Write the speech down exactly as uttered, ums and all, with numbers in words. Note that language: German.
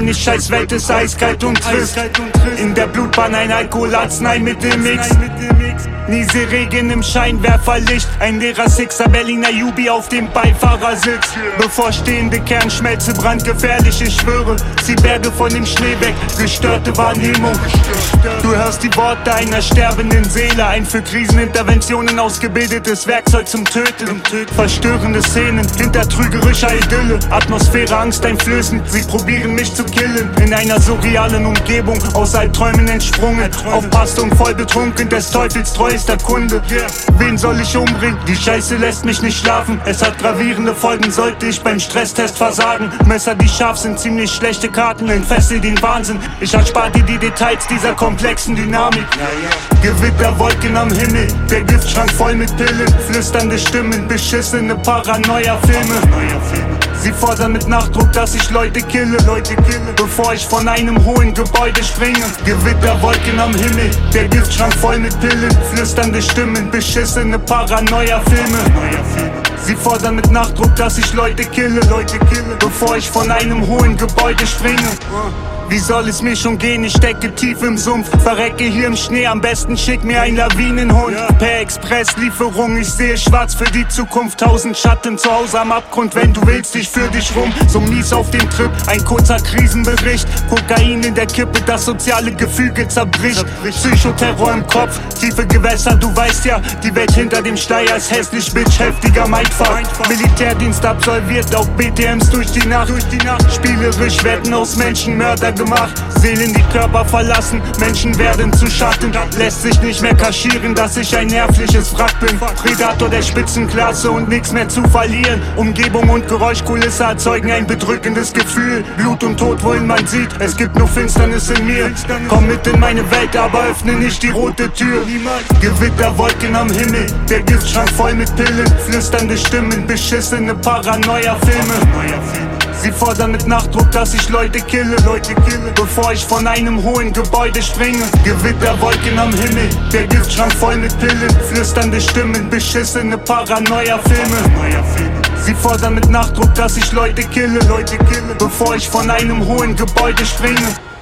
meine Scheißwelt ist eiskalt und trist. In der Blutbahn ein Alkohol-Arzneimittel-Mix. Niese Regen im Scheinwerferlicht, ein leerer Sixer, Berliner Jubi auf dem Beifahrersitz. Bevorstehende Kernschmelze, brandgefährlich, ich schwöre, zieh Berge von dem Schnee weg, gestörte Wahrnehmung. Du hörst die Worte einer sterbenden Seele, ein für Kriseninterventionen ausgebildetes Werkzeug zum Töten. Verstörende Szenen, hinter trügerischer Idylle, Atmosphäre angsteinflößend, sie probieren mich zu killen. In einer surrealen Umgebung, aus Albträumen entsprungen, aufpasst und voll betrunken, des Teufels treuester Kunde. Wen soll ich umbringen? Die Scheiße lässt mich nicht schlafen. Es hat gravierende Folgen, sollte ich beim Stresstest versagen. Messer, die scharf sind, ziemlich schlechte Karten, entfessel den Wahnsinn. Ich erspar dir die Details dieser komplexen Dynamik. Gewitter, Wolken am Himmel, der Giftschrank voll mit Pillen, flüsternde Stimmen, beschissene Paranoia-Filme. Sie fordern mit Nachdruck, dass ich Leute kille, Leute kille, bevor ich von einem hohen Gebäude springe. Gewitter, Wolken am Himmel, der Giftschrank voll mit Pillen, flüsternde Stimmen, beschissene Paranoia-Filme. Sie fordern mit Nachdruck, dass ich Leute kille, Leute kille, bevor ich von einem hohen Gebäude springe. Wie soll es mir schon gehen? Ich stecke tief im Sumpf, verrecke hier im Schnee, am besten schick mir ein Lawinenhund. Per Expresslieferung, ich sehe schwarz für die Zukunft, tausend Schatten zu Hause am Abgrund, wenn du willst, ich führ dich rum. So mies auf dem Trip, ein kurzer Krisenbericht, Kokain in der Kippe, das soziale Gefüge zerbricht. Psychoterror im Kopf, tiefe Gewässer, du weißt ja, die Welt hinter dem Schleier ist hässlich, bitch, heftiger Mindfuck. Militärdienst absolviert, auch B T Ms durch die Nacht, spielerisch Wetten aus Menschen, Mörder gemacht, Seelen die Körper verlassen, Menschen werden zu Schatten, lässt sich nicht mehr kaschieren, dass ich ein nervliches Wrack bin, Predator der Spitzenklasse und nichts mehr zu verlieren. Umgebung und Geräuschkulisse erzeugen ein bedrückendes Gefühl, Blut und Tod, wohin man sieht, es gibt nur Finsternis in mir. Komm mit in meine Welt, aber öffne nicht die rote Tür. Gewitter, Wolken am Himmel, der Giftschrank voll mit Pillen, flüsternde Stimmen, beschissene Paranoia-Filme. Sie fordern mit Nachdruck, dass ich Leute kille, Leute kille, bevor ich von einem hohen Gebäude springe. Gewitter, Wolken am Himmel, der Giftschrank voll mit Pillen, flüsternde Stimmen, beschissene Paranoia-Filme. Sie fordern mit Nachdruck, dass ich Leute kille, Leute kille, bevor ich von einem hohen Gebäude springe.